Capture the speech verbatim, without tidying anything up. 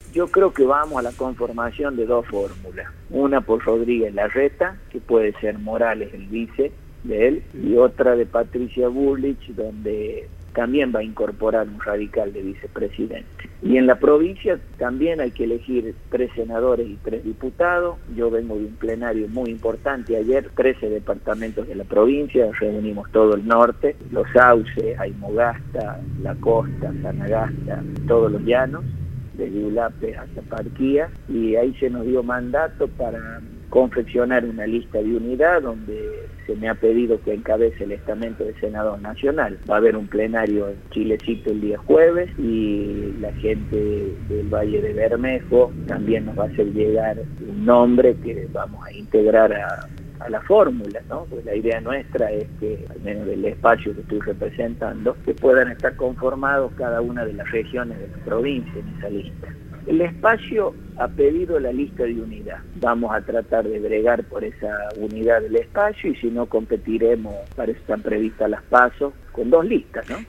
Yo creo que vamos a la conformación de dos fórmulas. Una por Rodríguez Larreta, que puede ser Morales el vice de él, y otra de Patricia Bullrich, donde también va a incorporar un radical de vicepresidente. Y en la provincia también hay que elegir tres senadores y tres diputados. Yo vengo de un plenario muy importante ayer, trece departamentos de la provincia, reunimos todo el norte, Los Sauces, Aymogasta, La Costa, Sanagasta, todos los llanos, desde Ulape hasta Parquía, y ahí se nos dio mandato para confeccionar una lista de unidad donde se me ha pedido que encabece el estamento de senador nacional. Va a haber un plenario en Chilecito el día jueves y la gente del Valle de Bermejo también nos va a hacer llegar un nombre que vamos a integrar a, a la fórmula, ¿no? Pues la idea nuestra es que, al menos del espacio que estoy representando, que puedan estar conformados cada una de las regiones de la provincia en esa lista. El espacio ha pedido la lista de unidad. Vamos a tratar de bregar por esa unidad del espacio y si no competiremos, para eso están previstas las PASO, con dos listas, ¿no?